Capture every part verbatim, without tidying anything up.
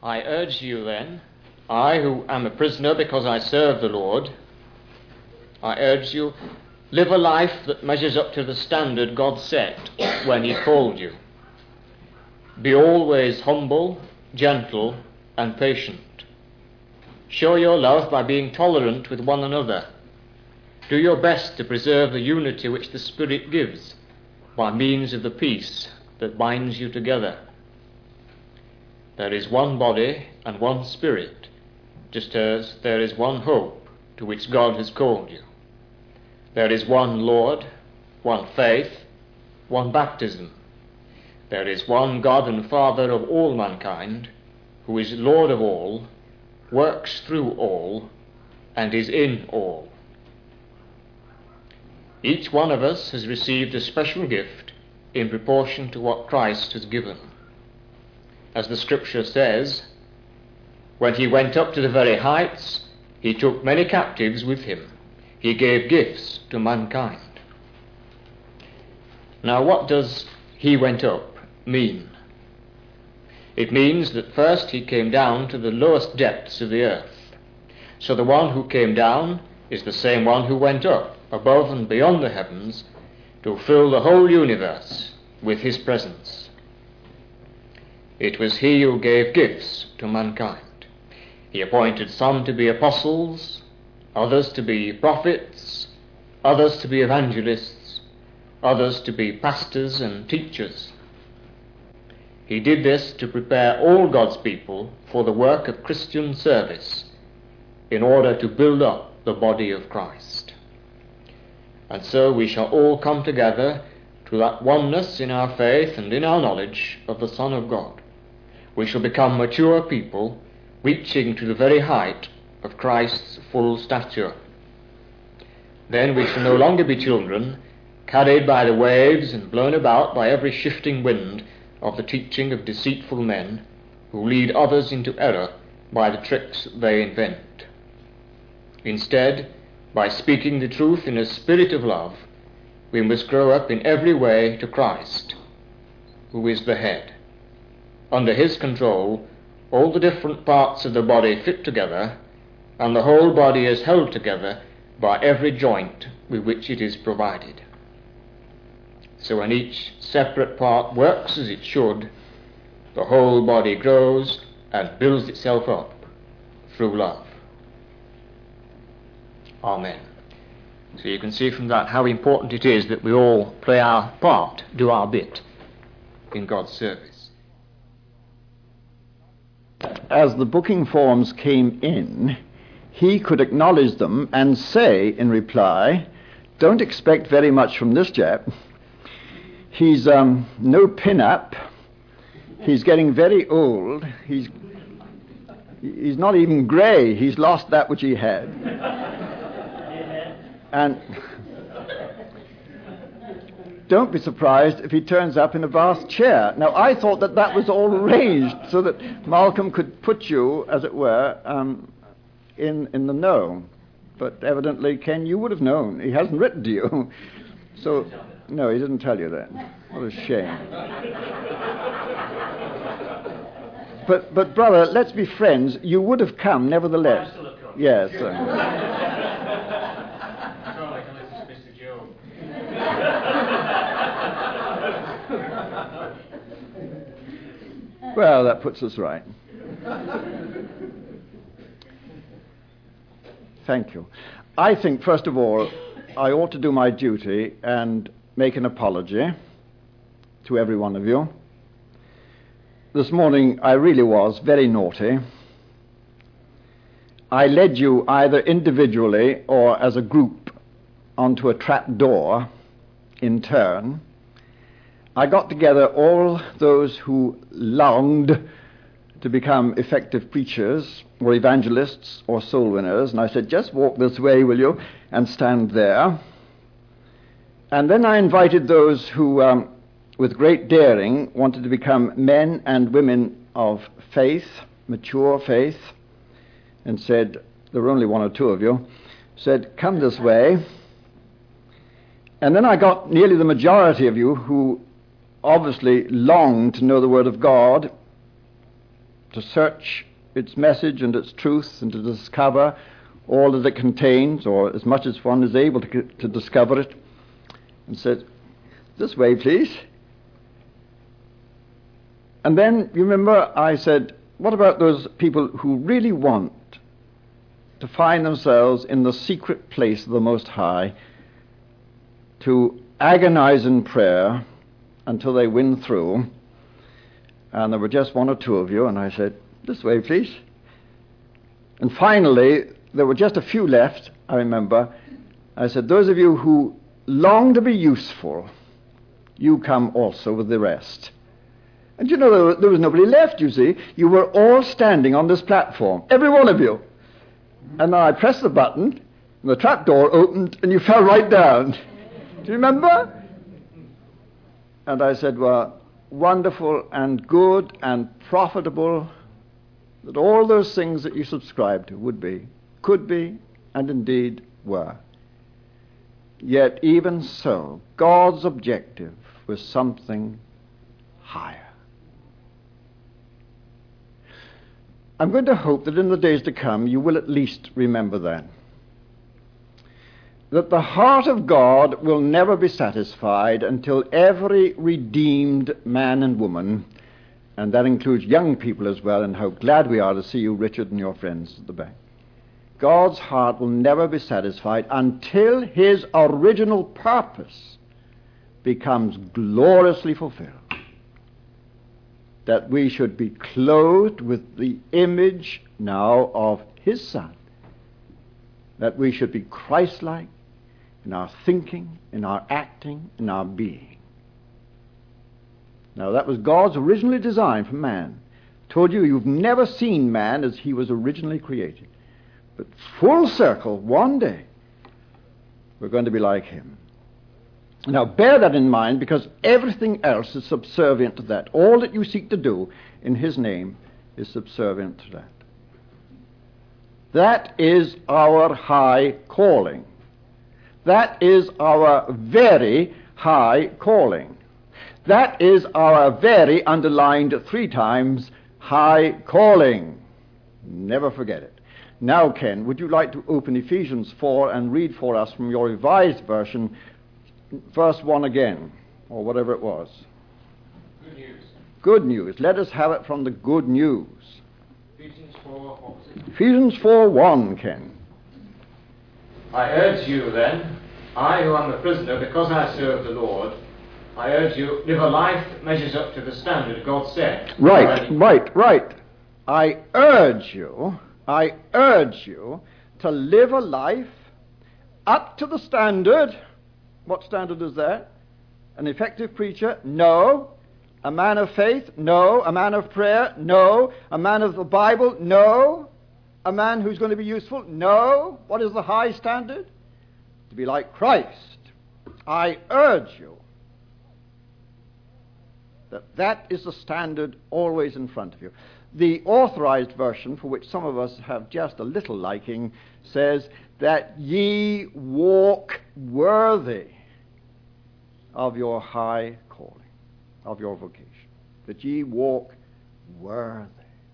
I urge you then, I who am a prisoner because I serve the Lord, I urge you, live a life that measures up to the standard God set when he called you. Be always humble, gentle, and patient. Show your love by being tolerant with one another. Do your best to preserve the unity which the Spirit gives by means of the peace that binds you together. There is one body and one Spirit, just as there is one hope to which God has called you. There is one Lord, one faith, one baptism. There is one God and Father of all mankind, who is Lord of all, works through all, and is in all. Each one of us has received a special gift in proportion to what Christ has given. As the Scripture says, when he went up to the very heights, he took many captives with him. He gave gifts to mankind. Now, what does he went up mean? It means that first he came down to the lowest depths of the earth. So the one who came down is the same one who went up above and beyond the heavens to fill the whole universe with his presence. It was he who gave gifts to mankind. He appointed some to be apostles, others to be prophets, others to be evangelists, others to be pastors and teachers. He did this to prepare all God's people for the work of Christian service in order to build up the body of Christ. And so we shall all come together to that oneness in our faith and in our knowledge of the Son of God. We shall become mature people, reaching to the very height of Christ's full stature. Then we shall no longer be children, carried by the waves and blown about by every shifting wind of the teaching of deceitful men, who lead others into error by the tricks they invent. Instead, by speaking the truth in a spirit of love, we must grow up in every way to Christ, who is the head. Under his control, all the different parts of the body fit together, and the whole body is held together by every joint with which it is provided. So when each separate part works as it should, the whole body grows and builds itself up through love. Amen. So you can see from that how important it is that we all play our part, do our bit in God's service. As the booking forms came in, he could acknowledge them and say in reply, don't expect very much from this chap. He's um, no pin-up. He's getting very old. He's, he's not even grey. He's lost that which he had. And don't be surprised if he turns up in a vast chair. Now, I thought that that was all arranged so that Malcolm could put you, as it were, um, in, in the know. But evidently, Ken, you would have known. He hasn't written to you. So, no, he didn't tell you that. What a shame. But, but brother, let's be friends. You would have come, nevertheless. I still have come. Yes. Uh, Well, that puts us right. Thank you. I think, first of all, I ought to do my duty and make an apology to every one of you. This morning, I really was very naughty. I led you either individually or as a group onto a trap door in turn. I got together all those who longed to become effective preachers or evangelists or soul winners, and I said, just walk this way, will you, and stand there. And then I invited those who, um, with great daring, wanted to become men and women of faith, mature faith, and said, there were only one or two of you, said, come this way. And then I got nearly the majority of you who obviously longed to know the Word of God to search its message and its truth and to discover all that it contains, or as much as one is able to, to discover it, and said, "This way, please." And then, you remember, I said, what about those people who really want to find themselves in the secret place of the Most High, to agonize in prayer until they win through? And there were just one or two of you, and I said, "This way, please." And finally, there were just a few left, I remember. I said, "Those of you who long to be useful, you come also with the rest." And you know, there was, there was nobody left, you see. You were all standing on this platform, every one of you. And I pressed the button, and the trap door opened, and you fell right down. Do you remember? And I said, "Well, wonderful and good and profitable that all those things that you subscribed to would be, could be, and indeed were. Yet even so, God's objective was something higher." I'm going to hope that in the days to come you will at least remember that. That the heart of God will never be satisfied until every redeemed man and woman, and that includes young people as well, and how glad we are to see you, Richard, and your friends at the back. God's heart will never be satisfied until his original purpose becomes gloriously fulfilled. That we should be clothed with the image now of his Son. That we should be Christ-like in our thinking, in our acting, in our being. Now that was God's originally design for man. I told you, you've never seen man as he was originally created. But full circle, one day, we're going to be like him. Now bear that in mind, because everything else is subservient to that. All that you seek to do in his name is subservient to that. That is our high calling. That is our very high calling. That is our very, underlined three times, high calling. Never forget it. Now, Ken, would you like to open Ephesians four and read for us from your Revised Version, verse one again, or whatever it was. Good news. Good news. Let us have it from the good news. Ephesians four, what was it? Ephesians four one, Ken. "I urge you then, I who am a prisoner because I serve the Lord, I urge you, live a life that measures up to the standard God set." Right, right, right. I urge you, I urge you to live a life up to the standard. What standard is that? An effective preacher? No. A man of faith? No. A man of prayer? No. A man of the Bible? No. A man who's going to be useful? No. What is the high standard? To be like Christ. I urge you that that is the standard always in front of you. The Authorized Version, for which some of us have just a little liking, says that ye walk worthy of your high calling, of your vocation. That ye walk worthy.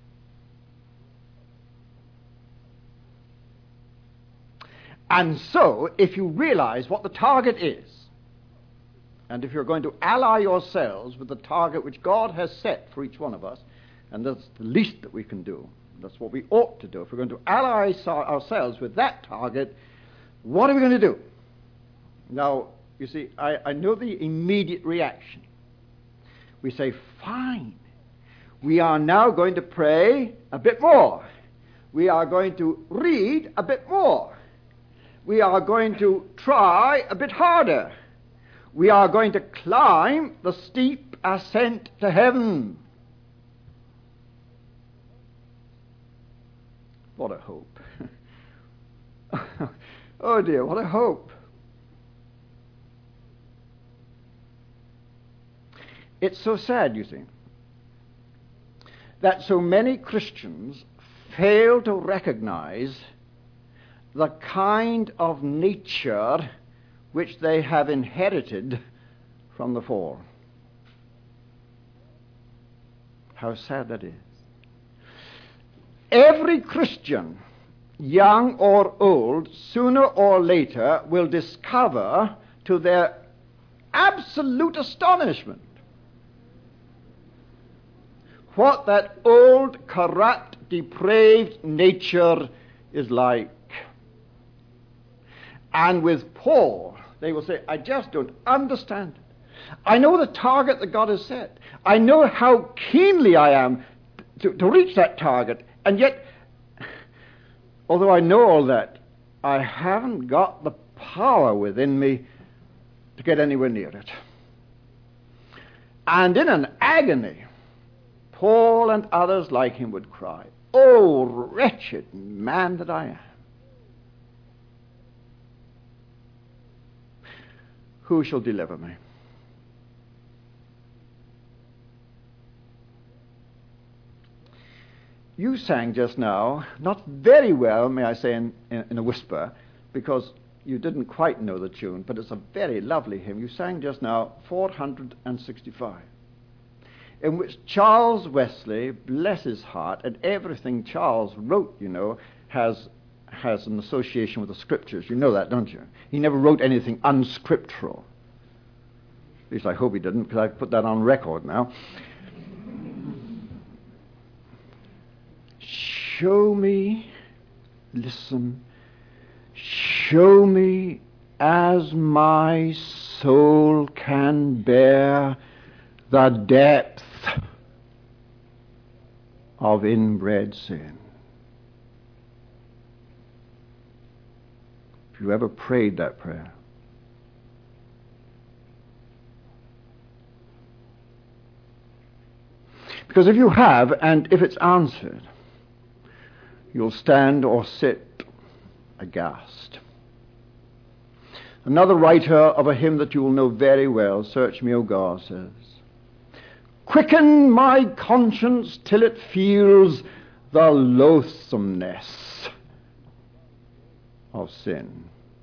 And so, if you realize what the target is, and if you're going to ally yourselves with the target which God has set for each one of us, and that's the least that we can do, that's what we ought to do. If we're going to ally ourselves with that target, what are we going to do? Now, you see, I, I know the immediate reaction. We say, fine, we are now going to pray a bit more. We are going to read a bit more. We are going to try a bit harder. We are going to climb the steep ascent to heaven. What a hope. Oh dear, what a hope. It's so sad, you see, that so many Christians fail to recognize the kind of nature which they have inherited from the fall. How sad that is. Every Christian, young or old, sooner or later will discover, to their absolute astonishment, what that old, corrupt, depraved nature is like. And with Paul, they will say, I just don't understand it. I know the target that God has set. I know how keenly I am to, to reach that target. And yet, although I know all that, I haven't got the power within me to get anywhere near it. And in an agony, Paul and others like him would cry, "Oh, wretched man that I am. Who shall deliver me?" You sang just now, not very well, may I say, in, in, in a whisper, because you didn't quite know the tune, but it's a very lovely hymn. You sang just now four hundred sixty-five, in which Charles Wesley, bless his heart, and everything Charles wrote, you know, has has an association with the Scriptures. You know that, don't you? He never wrote anything unscriptural. At least I hope he didn't, because I've put that on record now. Show me, listen, show me as my soul can bear the depth of inbred sin. If you ever prayed that prayer, because if you have, and if it's answered, you'll stand or sit aghast. Another writer of a hymn that you will know very well, "Search Me, O God," says, "Quicken my conscience till it feels the loathsomeness of sin."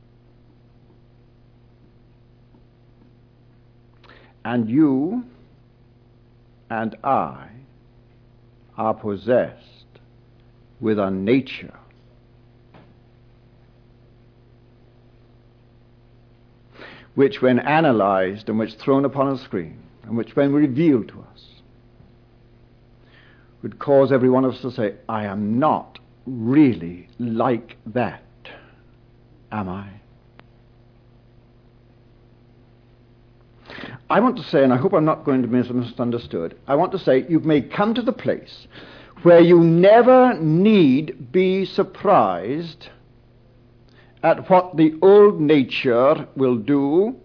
And you and I are possessed with a nature which, when analyzed and which thrown upon a screen, and which when revealed to us, would cause every one of us to say, I am not really like that, am I? I want to say, and I hope I'm not going to be misunderstood, I want to say you may come to the place where you never need be surprised at what the old nature will do,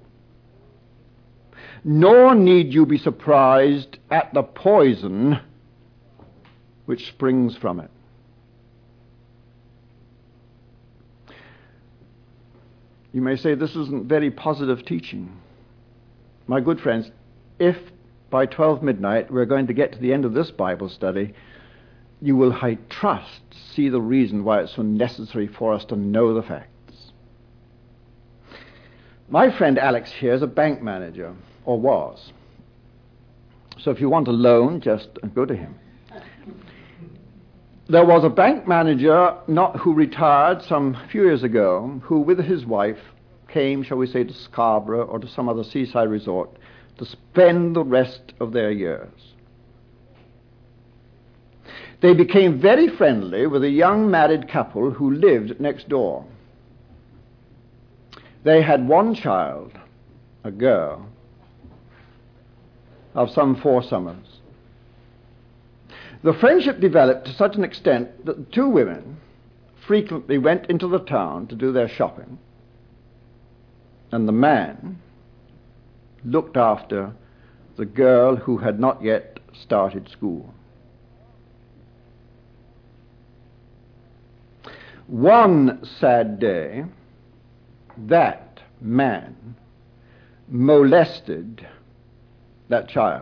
nor need you be surprised at the poison which springs from it. You may say this isn't very positive teaching. My good friends, if by twelve midnight we're going to get to the end of this Bible study, you will, I trust, see the reason why it's so necessary for us to know the facts. My friend Alex here is a bank manager, or was. So if you want a loan, just go to him. There was a bank manager not who retired some few years ago, who with his wife came, shall we say, to Scarborough or to some other seaside resort to spend the rest of their years. They became very friendly with a young married couple who lived next door. They had one child, a girl, of some four summers. The friendship developed to such an extent that the two women frequently went into the town to do their shopping, and the man looked after the girl who had not yet started school. One sad day, that man molested that child.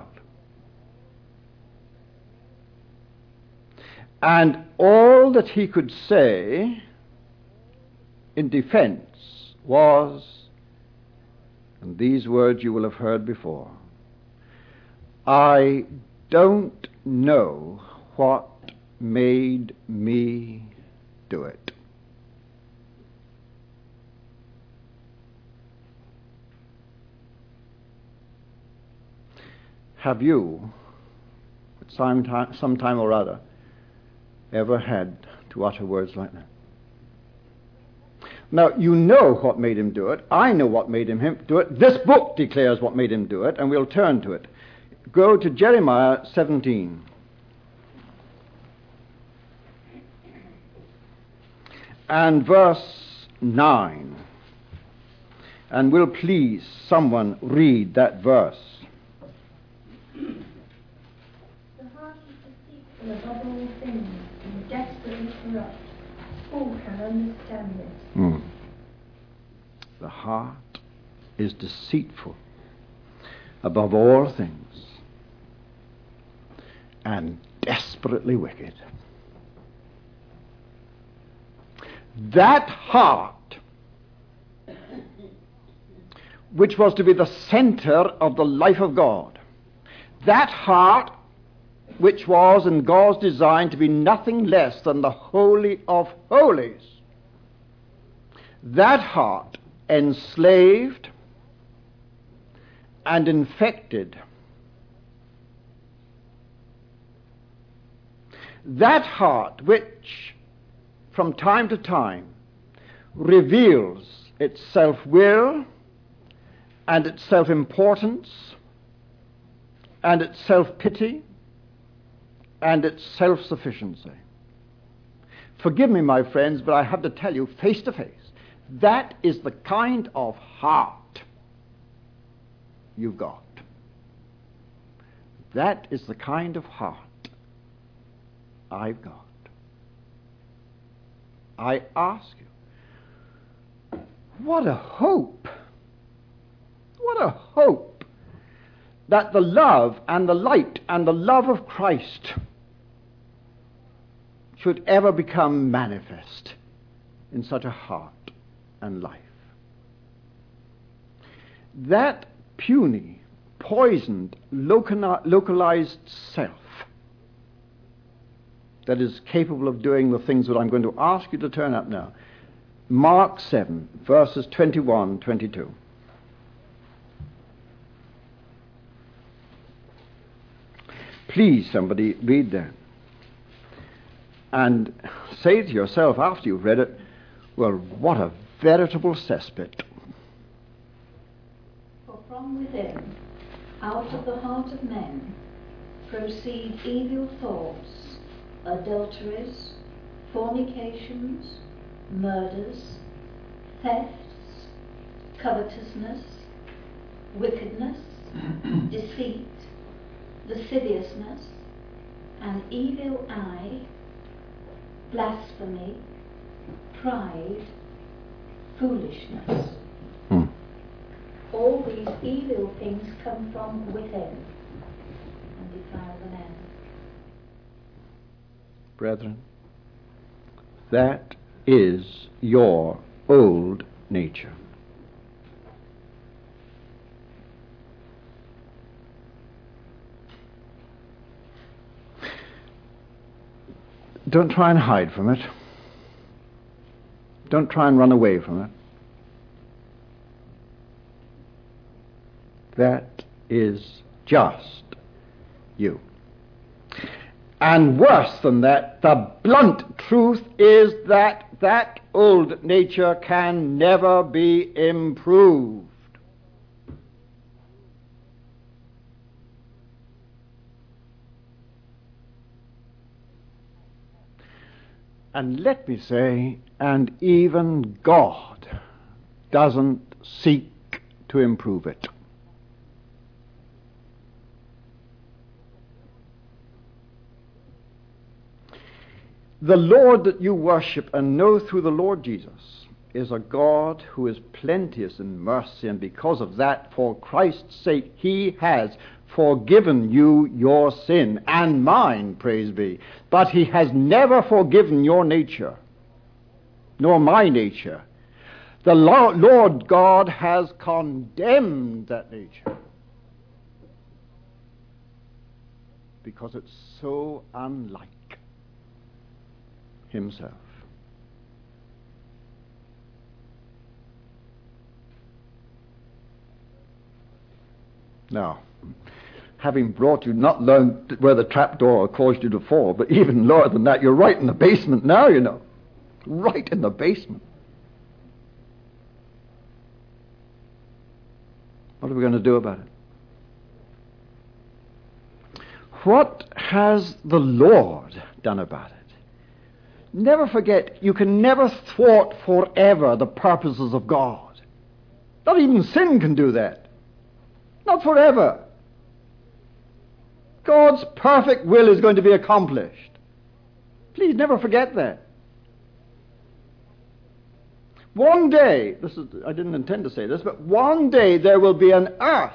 And all that he could say in defense was, and these words you will have heard before, I don't know what made me do it. Have you, at some time, some time or other, ever had to utter words like that? Now, you know what made him do it. I know what made him do it. This book declares what made him do it, and we'll turn to it. Go to Jeremiah seventeen. And verse nine. And will please someone read that verse? The heart is deceitful above all things and desperately corrupt. Who can understand it? Mm. The heart is deceitful above all things and desperately wicked. That heart, which was to be the center of the life of God, that heart which was in God's design to be nothing less than the Holy of Holies, that heart enslaved and infected, that heart which from time to time reveals its self-will and its self-importance and its self-pity and its self-sufficiency. Forgive me, my friends, but I have to tell you face to face, that is the kind of heart you've got. That is the kind of heart I've got. I ask you, what a hope! What a hope that the love and the light and the love of Christ should ever become manifest in such a heart and life. That puny, poisoned, localized self that is capable of doing the things that I'm going to ask you to turn up now. Mark seven, verses twenty-one, twenty-two. Please, somebody, read that. And say to yourself after you've read it, well, what a veritable cesspit. For from within, out of the heart of men, proceed evil thoughts, adulteries, fornications, murders, thefts, covetousness, wickedness, deceit, lasciviousness, an evil eye, blasphemy, pride, foolishness. Hmm. All these evil things come from within and defile the man. Brethren, that is your old nature. Don't try and hide from it. Don't try and run away from it. That is just you. And worse than that, the blunt truth is that that old nature can never be improved. And let me say, and even God doesn't seek to improve it. The Lord that you worship and know through the Lord Jesus is a God who is plenteous in mercy, and because of that, for Christ's sake, he has forgiven you your sin, and mine, praise be. But he has never forgiven your nature, nor my nature. The Lord God has condemned that nature because it's so unlike himself. Now, having brought you not learned where the trapdoor caused you to fall, but even lower than that, you're right in the basement now, you know. Right in the basement. What are we going to do about it? What has the Lord done about it? Never forget, you can never thwart forever the purposes of God. Not even sin can do that. Not forever. God's perfect will is going to be accomplished. Please never forget that. One day, this is, I didn't intend to say this, but one day there will be an earth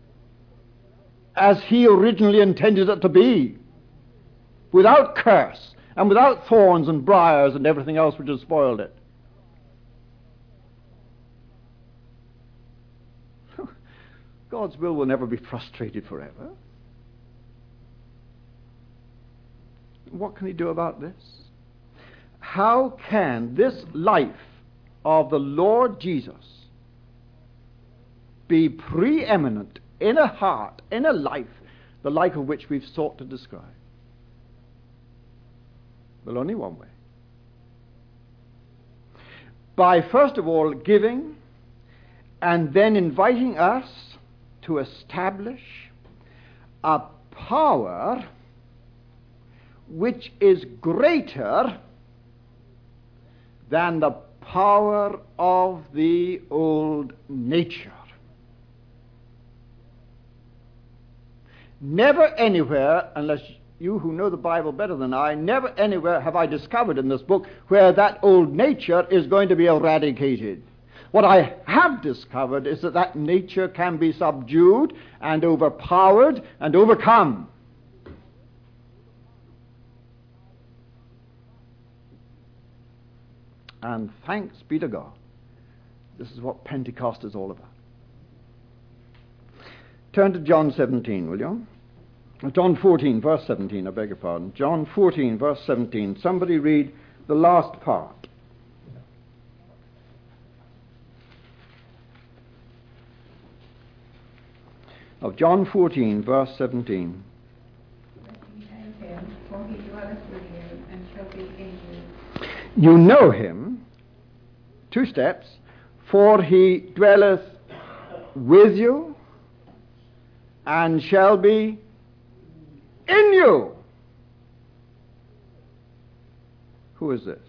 as he originally intended it to be, without curse and without thorns and briars and everything else which has spoiled it. God's will will never be frustrated forever. What can he do about this? How can this life of the Lord Jesus be preeminent in a heart, in a life, the like of which we've sought to describe? Well, only one way. By first of all giving and then inviting us to establish a power which is greater than the power of the old nature. Never anywhere, unless you who know the Bible better than I, never anywhere have I discovered in this book where that old nature is going to be eradicated. What I have discovered is that that nature can be subdued and overpowered and overcome. And thanks be to God, this is what Pentecost is all about. Turn to John seventeen, will you? John fourteen, verse seventeen, I beg your pardon. John fourteen, verse seventeen. Somebody read the last part. Of John fourteen, verse seventeen. You know him, two steps, for he dwelleth with you and shall be in you. Who is this?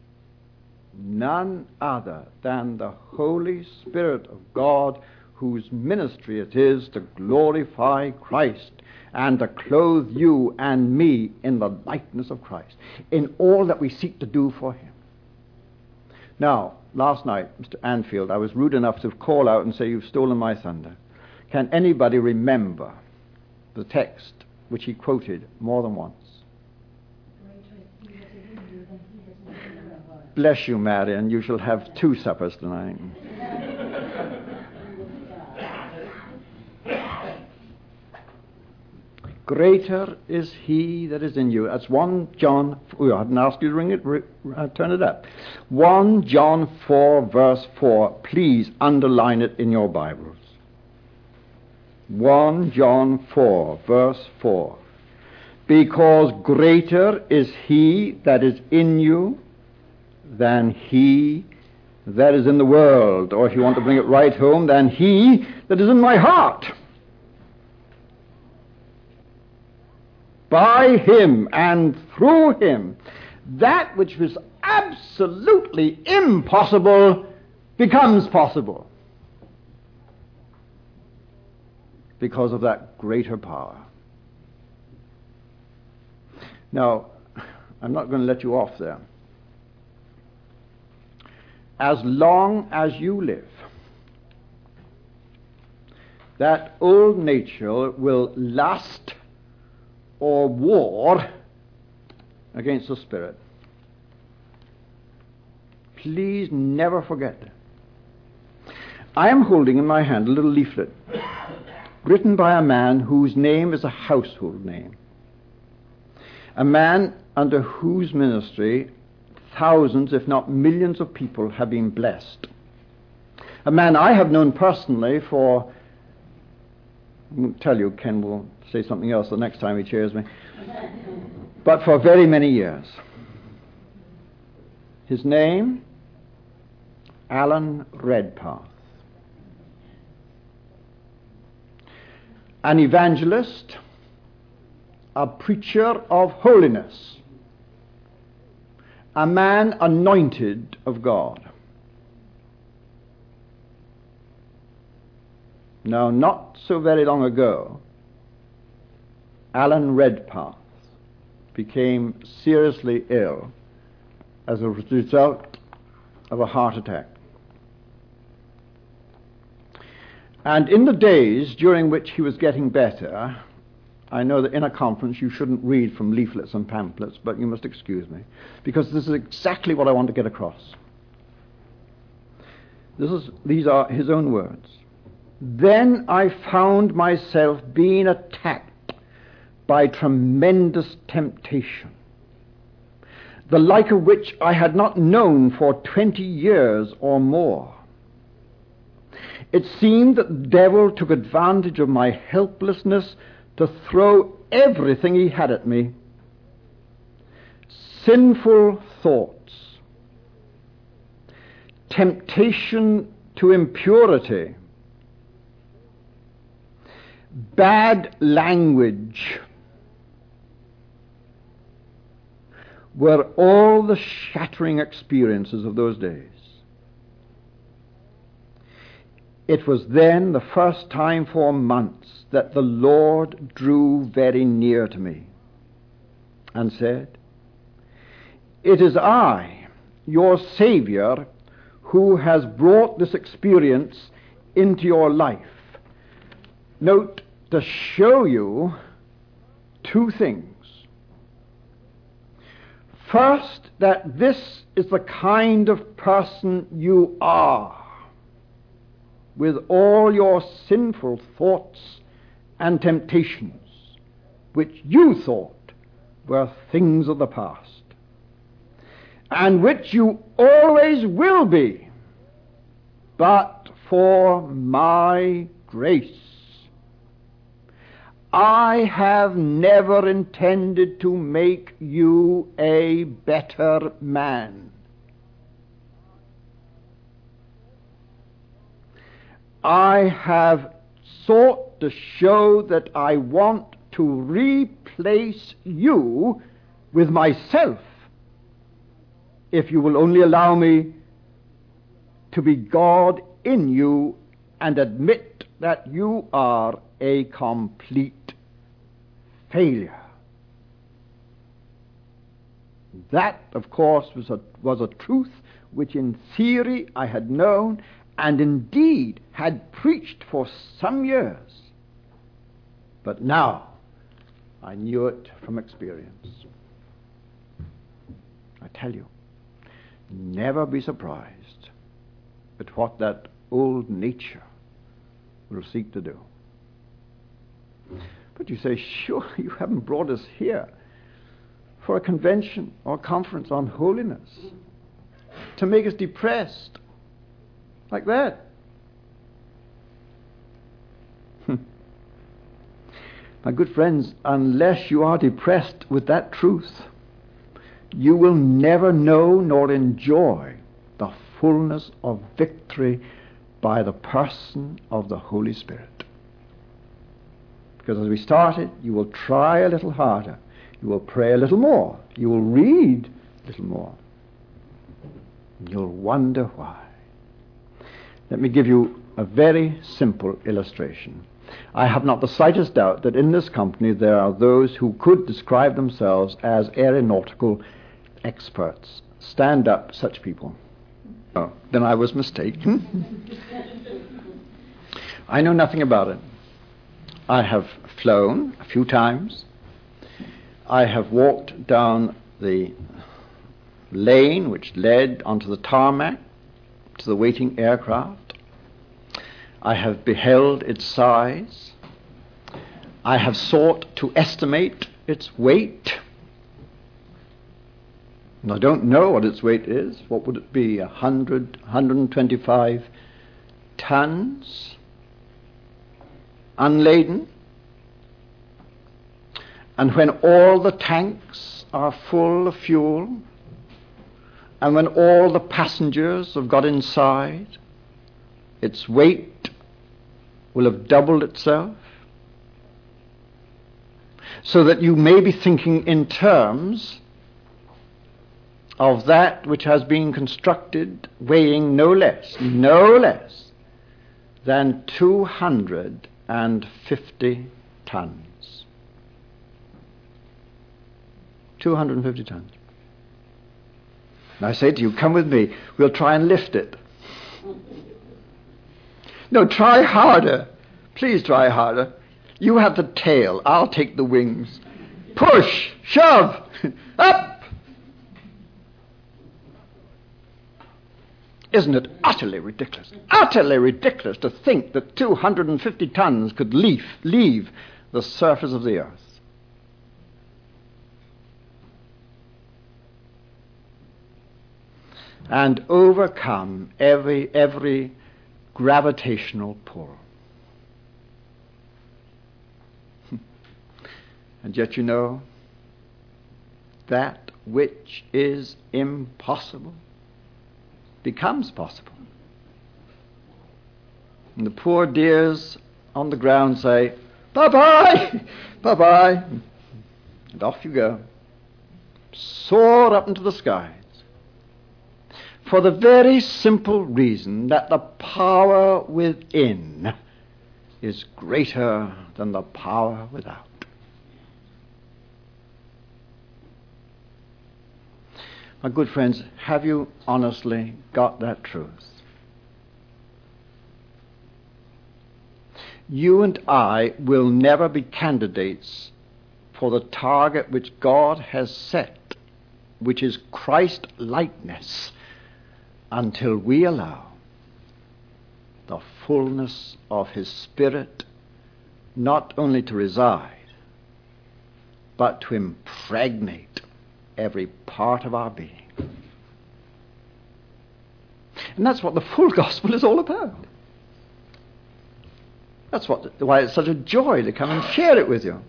None other than the Holy Spirit of God, whose ministry it is to glorify Christ and to clothe you and me in the likeness of Christ, in all that we seek to do for him. Now, last night, Mister Anfield, I was rude enough to call out and say, you've stolen my thunder. Can anybody remember the text which he quoted more than once? Bless you, Marion. You shall have two suppers tonight. Greater is he that is in you. That's First John. Oh, I didn't ask you to ring it. Uh, turn it up. First John four, verse four. Please underline it in your Bibles. First John four, verse four. Because greater is he that is in you than he that is in the world. Or if you want to bring it right home, than he that is in my heart. By him and through him, that which was absolutely impossible becomes possible because of that greater power. Now, I'm not going to let you off there. As long as you live, that old nature will lust or war against the Spirit. Please never forget that. I am holding in my hand a little leaflet written by a man whose name is a household name. A man under whose ministry thousands, if not millions of people have been blessed. A man I have known personally for, I won't tell you, Ken will say something else the next time he cheers me, but for very many years. His name, Alan Redpath. An evangelist, a preacher of holiness, a man anointed of God. Now, not so very long ago, Alan Redpath became seriously ill as a result of a heart attack. And in the days during which he was getting better, I know that in a conference you shouldn't read from leaflets and pamphlets, but you must excuse me, because this is exactly what I want to get across. This is, these are his own words. Then I found myself being attacked by tremendous temptation, the like of which I had not known for twenty years or more. It seemed that the devil took advantage of my helplessness to throw everything he had at me. Sinful thoughts, temptation to impurity, bad language were all the shattering experiences of those days. It was then the first time for months that the Lord drew very near to me and said, "It is I, your Savior, who has brought this experience into your life." Note, to show you two things. First, that this is the kind of person you are, with all your sinful thoughts and temptations, which you thought were things of the past, and which you always will be, but for my grace. I have never intended to make you a better man. I have sought to show that I want to replace you with myself, if you will only allow me to be God in you and admit that you are a complete failure. That, of course, was a, was a truth which in theory I had known and indeed had preached for some years. But now I knew it from experience. I tell you, never be surprised at what that old nature will seek to do. But you say, sure, you haven't brought us here for a convention or conference on holiness to make us depressed like that. My good friends, unless you are depressed with that truth, you will never know nor enjoy the fullness of victory by the person of the Holy Spirit. Because as we started, you will try a little harder, you will pray a little more, you will read a little more, and you'll wonder why. Let me give you a very simple illustration. I have not the slightest doubt that in this company there are those who could describe themselves as aeronautical experts. Stand up, such people. Oh, then I was mistaken. I know nothing about it. I have flown a few times. I have walked down the lane which led onto the tarmac to the waiting aircraft. I have beheld its size. I have sought to estimate its weight. And I don't know what its weight is. What would it be? A hundred, one hundred twenty-five tons unladen? And when all the tanks are full of fuel, and when all the passengers have got inside, its weight will have doubled itself, so that you may be thinking in terms of that which has been constructed weighing no less, no less than two hundred fifty tons. two hundred fifty tons. And I say to you, come with me, we'll try and lift it. No, try harder. Please try harder. You have the tail, I'll take the wings. Push, shove, up! Isn't it utterly ridiculous? Utterly ridiculous to think that two hundred fifty tons could leave, leave the surface of the earth. And overcome every every gravitational pull. And yet, you know, that which is impossible becomes possible. And the poor dears on the ground say, bye-bye, bye-bye. And off you go. Soar up into the skies. For the very simple reason that the power within is greater than the power without. My good friends, have you honestly got that truth? You and I will never be candidates for the target which God has set, which is Christ-likeness, until we allow the fullness of His Spirit not only to reside, but to impregnate every part of our being. And that's what the full gospel is all about. That's what, why it's such a joy to come and share it with you.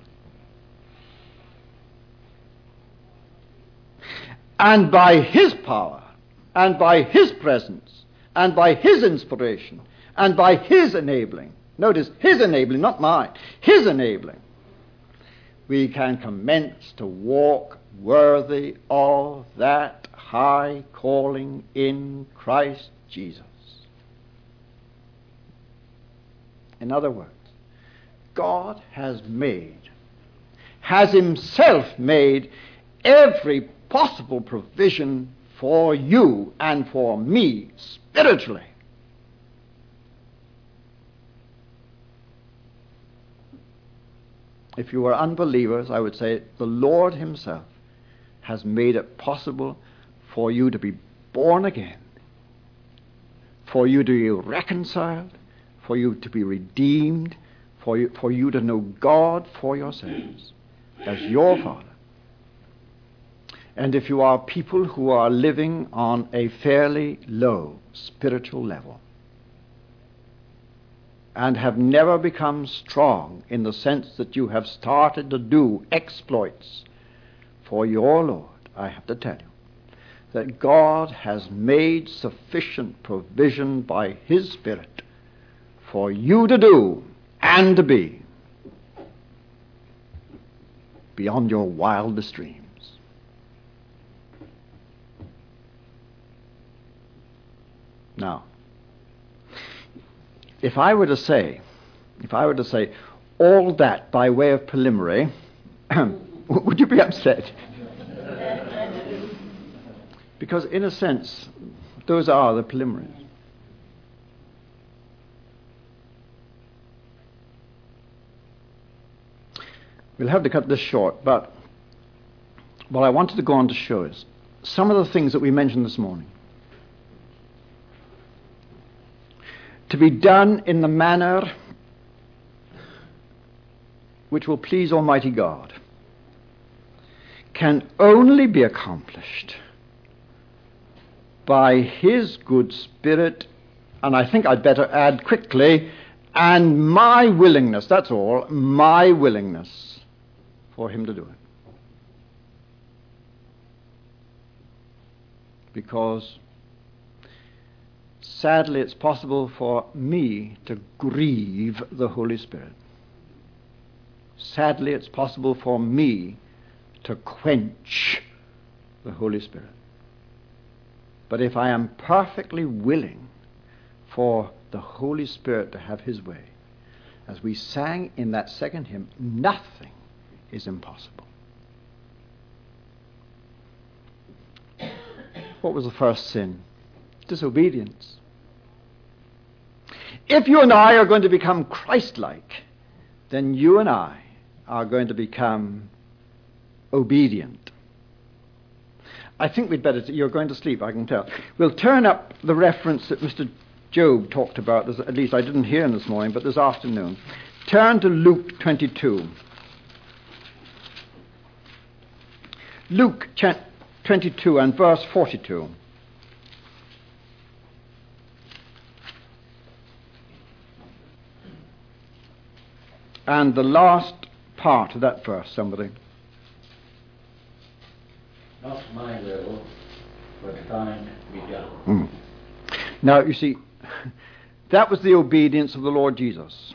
And by His power, and by His presence, and by His inspiration, and by His enabling, notice, His enabling, not mine, His enabling, we can commence to walk worthy of that high calling in Christ Jesus. In other words, God has made, has Himself made every possible provision for you and for me spiritually. If you are unbelievers, I would say the Lord Himself has made it possible for you to be born again, for you to be reconciled, for you to be redeemed, for you, for you to know God for yourselves as your Father. And if you are people who are living on a fairly low spiritual level and have never become strong in the sense that you have started to do exploits for your Lord, I have to tell you that God has made sufficient provision by His Spirit for you to do and to be beyond your wildest dreams. Now, if I were to say, if I were to say all that by way of preliminary, would you be upset? Because in a sense, those are the preliminaries. We'll have to cut this short, but what I wanted to go on to show is some of the things that we mentioned this morning. To be done in the manner which will please Almighty God can only be accomplished by his good Spirit, and I think I'd better add quickly, and my willingness, that's all, my willingness for him to do it. Because sadly it's possible for me to grieve the Holy Spirit. Sadly it's possible for me to quench the Holy Spirit. But if I am perfectly willing for the Holy Spirit to have his way, as we sang in that second hymn, nothing is impossible. What was the first sin? Disobedience. If you and I are going to become Christ-like, then you and I are going to become obedient. I think we'd better... T- you're going to sleep, I can tell. We'll turn up the reference that Mister Job talked about, this, at least I didn't hear him this morning, but this afternoon. Turn to Luke twenty-two. Luke twenty-two and verse forty-two. And the last part of that verse, somebody. Not my will, but thine be done. Mm. Now, you see, that was the obedience of the Lord Jesus.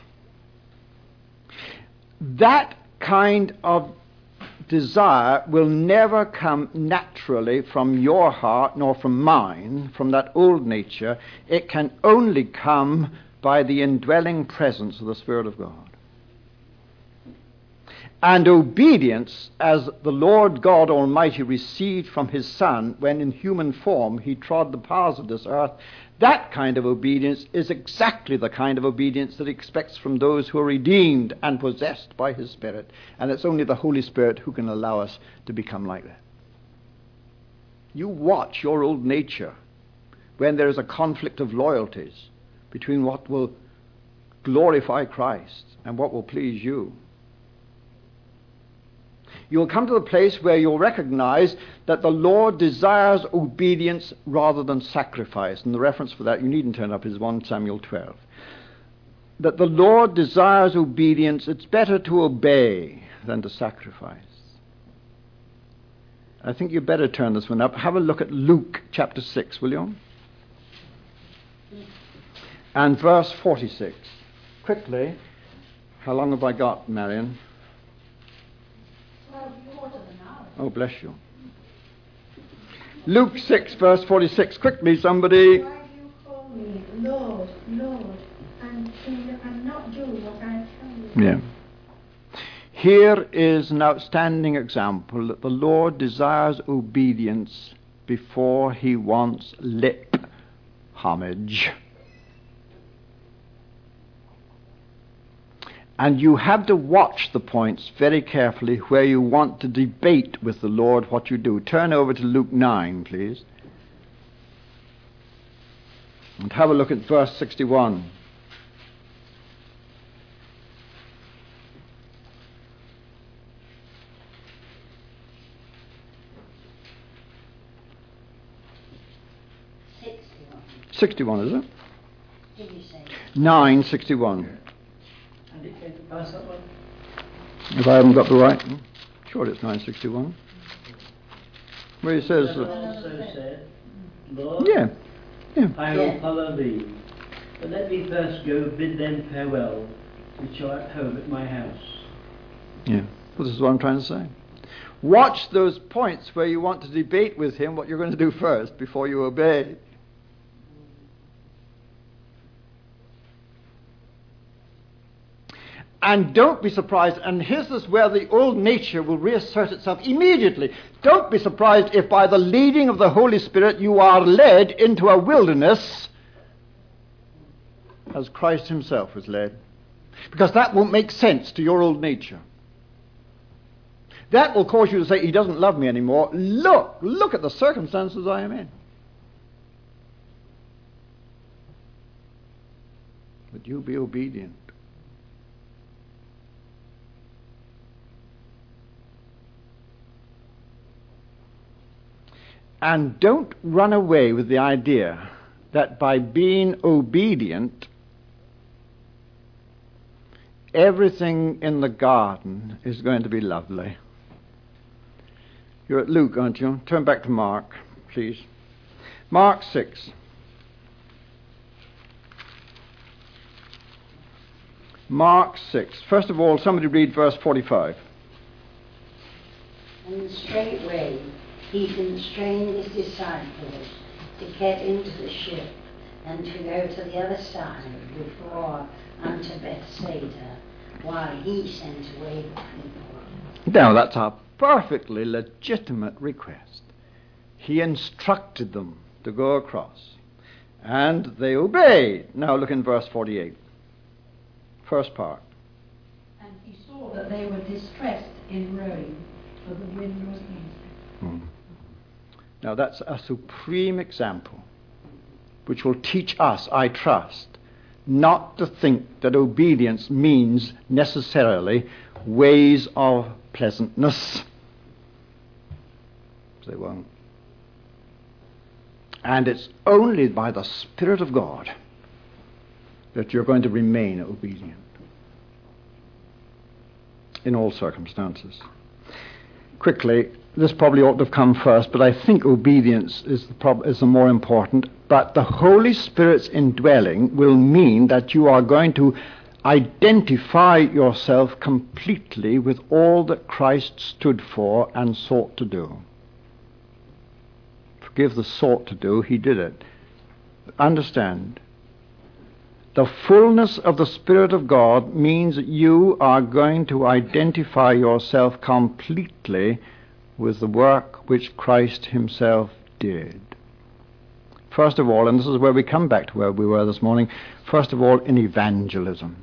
That kind of desire will never come naturally from your heart nor from mine, from that old nature. It can only come by the indwelling presence of the Spirit of God. And obedience, as the Lord God Almighty received from his Son when in human form he trod the paths of this earth, that kind of obedience is exactly the kind of obedience that he expects from those who are redeemed and possessed by his Spirit. And it's only the Holy Spirit who can allow us to become like that. You watch your old nature when there is a conflict of loyalties between what will glorify Christ and what will please you. You'll come to the place where you'll recognize that the Lord desires obedience rather than sacrifice. And the reference for that, you needn't turn up, is First Samuel twelve. That the Lord desires obedience. It's better to obey than to sacrifice. I think you'd better turn this one up. Have a look at Luke chapter six, will you? And verse forty-six. Quickly. How long have I got, Marion? Oh, bless you. Luke six, verse forty-six. Quickly, somebody. Why do you call me Lord, Lord, and, and not do what I tell you? Yeah. Here is an outstanding example that the Lord desires obedience before he wants lip homage. And you have to watch the points very carefully where you want to debate with the Lord what you do. Turn over to Luke nine, please. And have a look at verse sixty-one. Sixty-one. sixty-one, is it? Did you say? nine sixty-one. And it came to pass that one? If I haven't got the right, sure it's nine sixty-one. Where he says, That uh, also said, Lord, yeah, yeah. I will Yeah. follow thee. But let me first go bid them farewell, which are at home at my house. Yeah, well, this is what I'm trying to say. Watch those points where you want to debate with him what you're going to do first before you obey. And don't be surprised, and here's this where the old nature will reassert itself immediately. Don't be surprised if by the leading of the Holy Spirit you are led into a wilderness as Christ himself was led. Because that won't make sense to your old nature. That will cause you to say, he doesn't love me anymore. Look, look at the circumstances I am in. But you be obedient. And don't run away with the idea that by being obedient, everything in the garden is going to be lovely. You're at Luke, aren't you? Turn back to Mark, please. Mark six. Mark six. First of all, somebody read verse forty-five. And straightway he constrained his disciples to get into the ship and to go to the other side before unto Bethsaida, while he sent away the people. Now, that's a perfectly legitimate request. He instructed them to go across, and they obeyed. Now look in verse forty-eight. First part. And he saw that they were distressed in rowing, for the wind was easy. Hmm. Now that's a supreme example, which will teach us, I trust, not to think that obedience means necessarily ways of pleasantness. They won't. And it's only by the Spirit of God that you're going to remain obedient in all circumstances. Quickly, this probably ought to have come first, but I think obedience is the, prob- is the more important. But the Holy Spirit's indwelling will mean that you are going to identify yourself completely with all that Christ stood for and sought to do. Forgive the sought to do, he did it. Understand, the fullness of the Spirit of God means that you are going to identify yourself completely with the work which Christ himself did. First of all, and this is where we come back to where we were this morning, first of all in evangelism.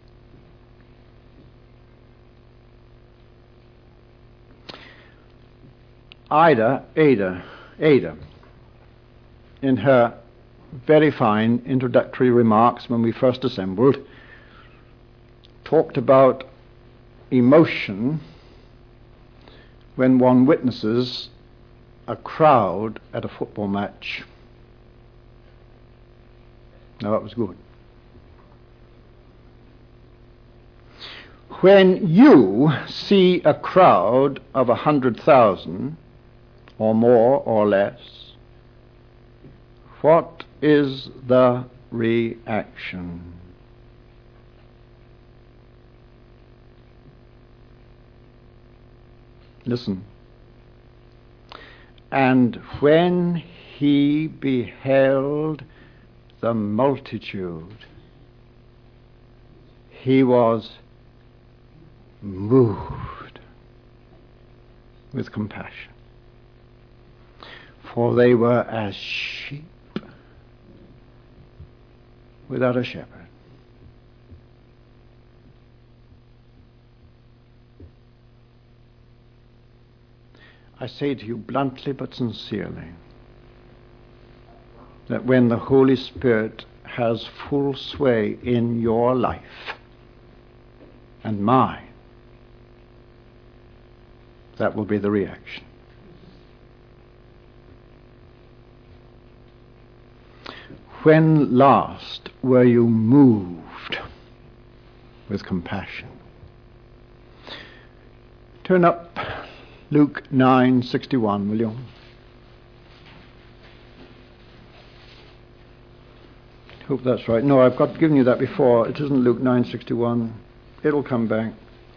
Ada, Ada, Ada, in her very fine introductory remarks when we first assembled, talked about emotion when one witnesses a crowd at a football match. Now that was good. When you see a crowd of a hundred thousand, or more or less, what is the reaction? Listen. And when he beheld the multitude, he was moved with compassion, for they were as sheep without a shepherd. I say to you bluntly but sincerely that when the Holy Spirit has full sway in your life and mine, that will be the reaction. When last were you moved with compassion? Turn up Luke nine sixty-one, will you? Hope that's right. No, I've got given you that before. It isn't Luke nine sixty-one. It'll come back.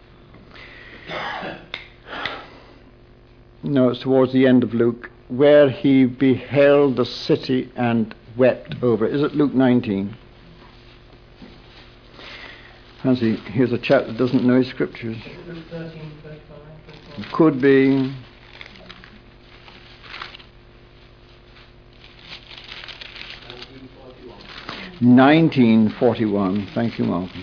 No, it's towards the end of Luke, where he beheld the city and wept over it. Is it Luke nineteen? Fancy, here's a chap that doesn't know his scriptures. Luke thirteen, thirty-five. Could be. nineteen forty-one. Thank you, Malcolm.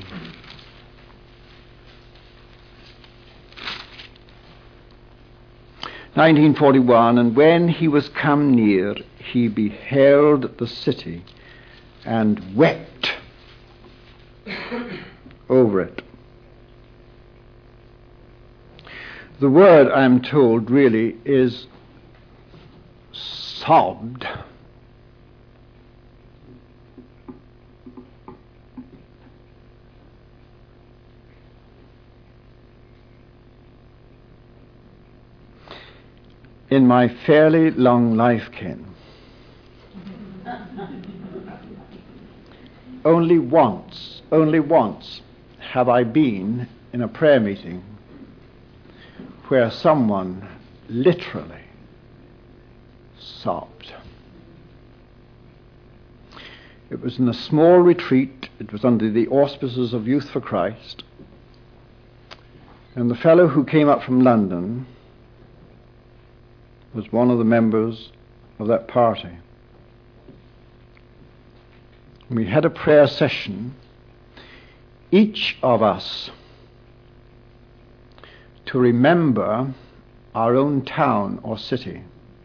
nineteen forty-one, and when he was come near, he beheld the city and wept over it. The word, I'm told, really is sobbed. In my fairly long life, Ken, only once, only once have I been in a prayer meeting where someone literally sobbed. It was in a small retreat. It was under the auspices of Youth for Christ. And the fellow who came up from London was one of the members of that party. We had a prayer session, each of us to remember our own town or city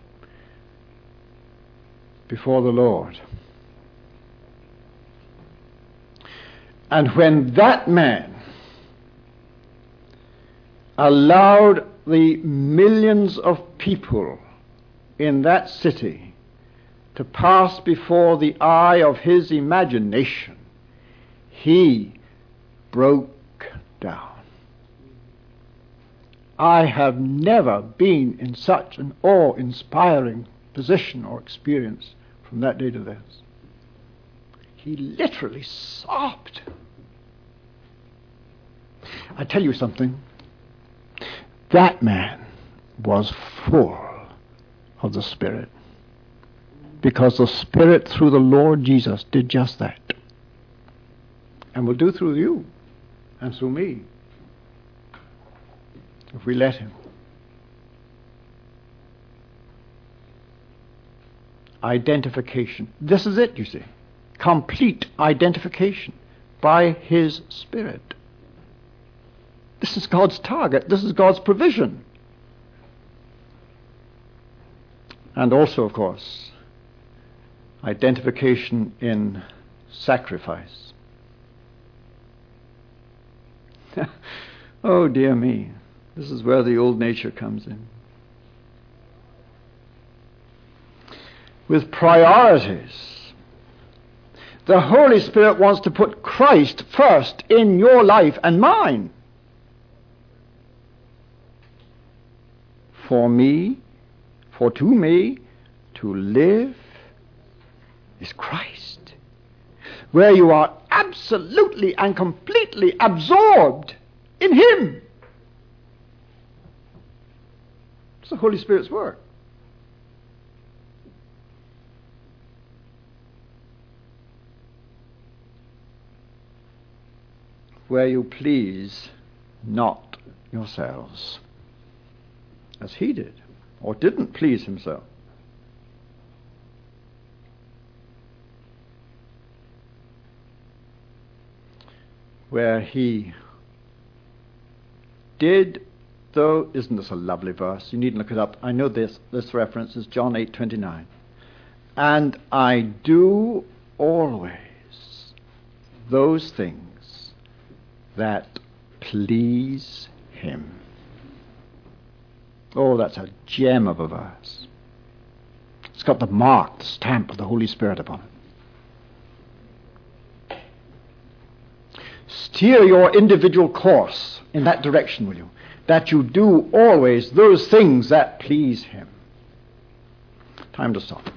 before the Lord. And when that man allowed the millions of people in that city to pass before the eye of his imagination, he broke down. I have never been in such an awe-inspiring position or experience from that day to this. He literally sobbed. I tell you something, that man was full of the Spirit, because the Spirit through the Lord Jesus did just that, and will do through you and through me if we let him. Identification. This is it, you see. Complete identification by his Spirit. This is God's target. This is God's provision. And also, of course, identification in sacrifice. Oh, dear me. This is where the old nature comes in. With priorities. The Holy Spirit wants to put Christ first in your life and mine. For me, for to me, to live is Christ. Where you are absolutely and completely absorbed in Him. It's the Holy Spirit's work. Where you please not yourselves, as He did, or didn't please Himself. Where He did, though, isn't this a lovely verse? You needn't look it up. I know this. This reference is John eight twenty-nine. And I do always those things that please Him. Oh, that's a gem of a verse. It's got the mark, the stamp of the Holy Spirit upon it. Steer your individual course in that direction, will you? That you do always those things that please Him. Time to stop.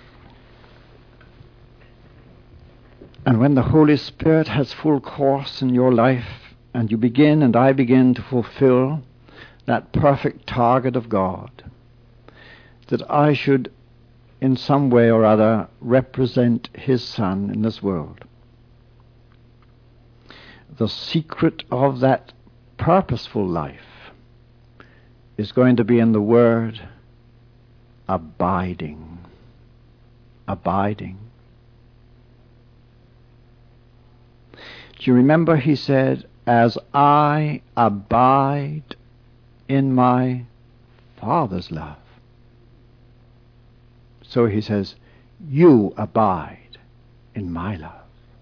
And when the Holy Spirit has full course in your life, and you begin and I begin to fulfill that perfect target of God, that I should in some way or other represent His Son in this world. The secret of that purposeful life is going to be in the word abiding. Abiding. Do you remember He said, as I abide in my Father's love, so He says, you abide in my love.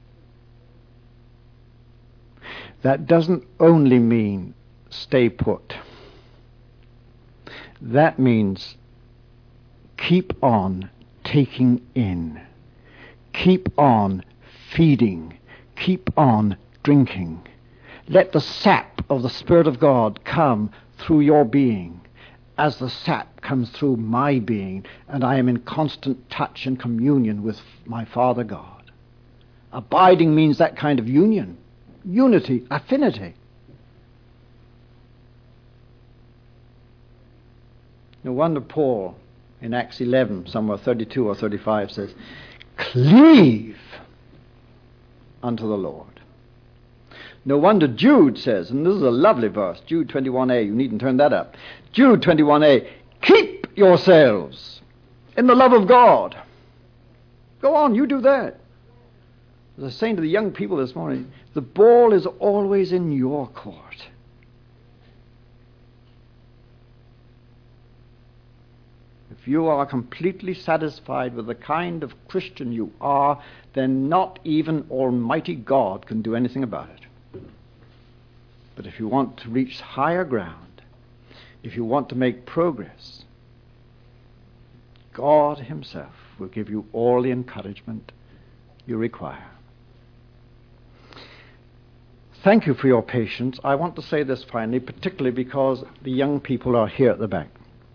That doesn't only mean stay put. That means keep on taking in. Keep on feeding. Keep on drinking. Let the sap of the Spirit of God come through your being, as the sap comes through my being, and I am in constant touch and communion with my Father God. Abiding means that kind of union, unity, affinity. No wonder Paul in Acts eleven, somewhere thirty-two or thirty-five, says, cleave unto the Lord. No wonder Jude says, and this is a lovely verse, Jude twenty-one a, you needn't turn that up. Jude twenty-one a, keep yourselves in the love of God. Go on, you do that. As I was saying to the young people this morning, the ball is always in your court. If you are completely satisfied with the kind of Christian you are, then not even Almighty God can do anything about it. But if you want to reach higher ground, if you want to make progress, God Himself will give you all the encouragement you require. Thank you for your patience. I want to say this finally, particularly because the young people are here at the back.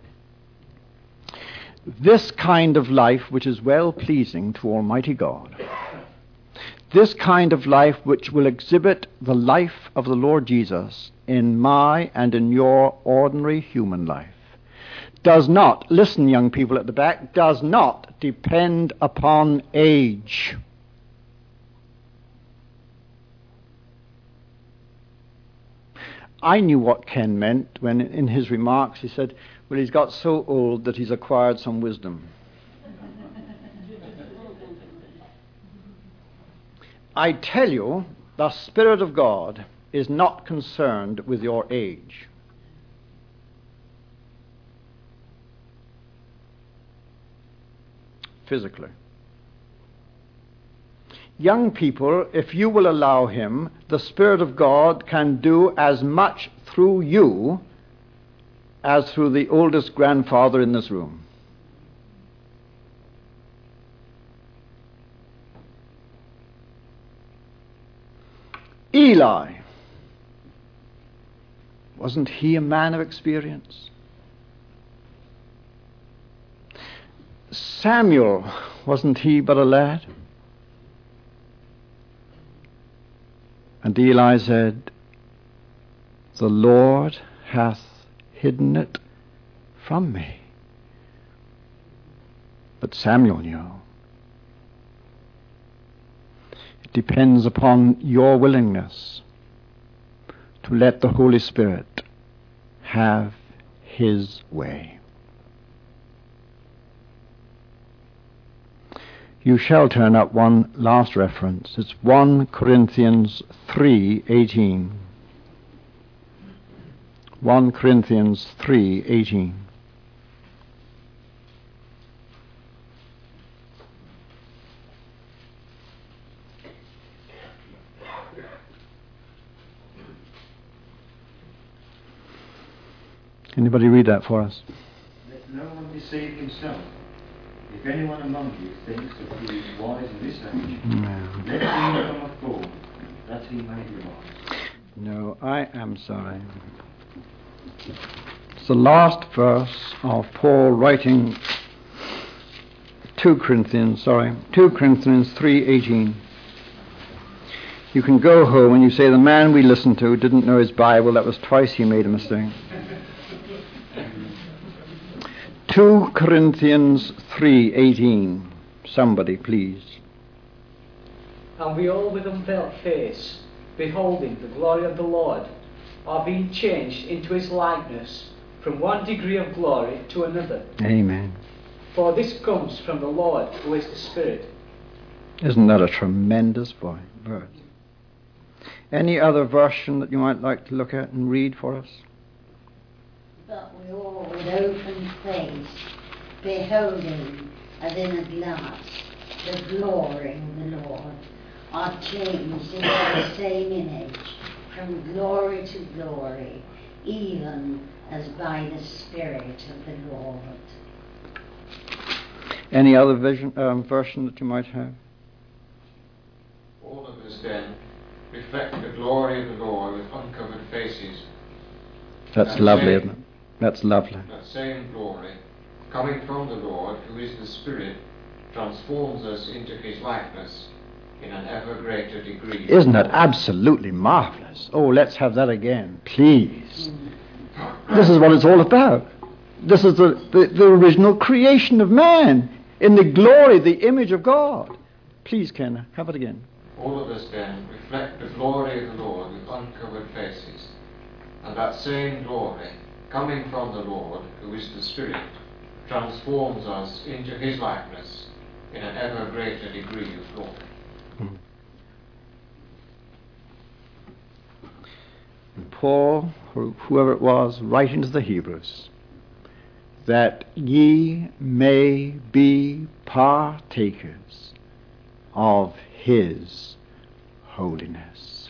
This kind of life which is well-pleasing to Almighty God, this kind of life which will exhibit the life of the Lord Jesus in my and in your ordinary human life, does not, listen young people at the back, does not depend upon age. I knew what Ken meant when in his remarks he said, well, he's got so old that he's acquired some wisdom. I tell you, the Spirit of God is not concerned with your age. Physically. Young people, if you will allow Him, the Spirit of God can do as much through you as through the oldest grandfather in this room. Eli, wasn't he a man of experience? Samuel, wasn't he but a lad? And Eli said, the Lord hath hidden it from me. But Samuel knew. It depends upon your willingness to let the Holy Spirit have His way. You shall turn up one last reference. It's First Corinthians three eighteen. First Corinthians three eighteen. Anybody read that for us? Let no one deceive himself. If anyone among you thinks that he is wise in this age, no. Let him become a fool, that he may be wise. No, I am sorry. It's the last verse of Paul writing Second Corinthians, sorry, Second Corinthians three eighteen. You can go home and you say, the man we listened to didn't know his Bible, that was twice he made a mistake. Second Corinthians three eighteen. Somebody, please. And we all with unveiled face, beholding the glory of the Lord, are being changed into His likeness from one degree of glory to another. Amen. For this comes from the Lord, who is the Spirit. Isn't that a tremendous verse? Any other version that you might like to look at and read for us? But we all with open face, beholding as in a glass the glory of the Lord, are changed into the same image from glory to glory, even as by the Spirit of the Lord. Any other vision, um, version that you might have? All of us then reflect the glory of the Lord with uncovered faces. That's That lovely, same- isn't it? That's lovely. That same glory, coming from the Lord, who is the Spirit, transforms us into his likeness in an ever greater degree. Isn't that absolutely marvelous? Oh, let's have that again, please. This is what it's all about. This is the, the, the original creation of man in the glory, the image of God. Please, Ken, have it again. All of us then reflect the glory of the Lord with uncovered faces. And that same glory, coming from the Lord, who is the Spirit, transforms us into his likeness in an ever greater degree of glory. Mm. And Paul, or whoever it was, writing to the Hebrews, that ye may be partakers of his holiness.